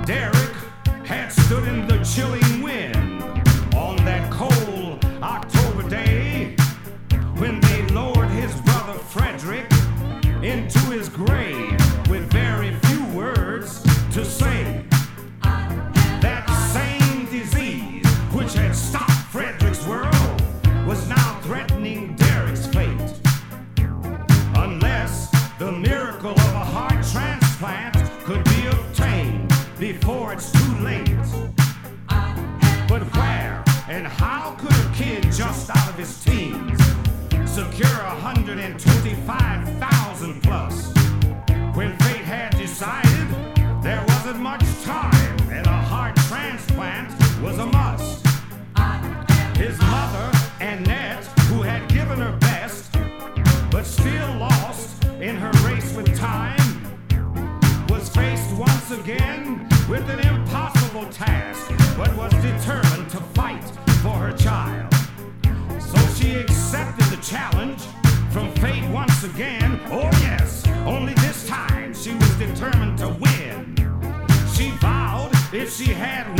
Derek had stood in the chilling wind on that cold October day when they lowered his brother Frederick into his grave with very few words to say. That same disease which had stopped Frederick's world was now threatening Derek's fate. Unless the miracle of a heart transplant could be obtained before it's too late. But where and how could a kid just out of his teens secure 125,000 plus when fate had decided there wasn't much time and a heart transplant was a must? His mother, Annette, who had given her best but still lost in her race with time, was faced once again with an impossible task, but was determined to fight for her child. So she accepted the challenge from fate once again. Oh yes, only this time she was determined to win. She vowed if she had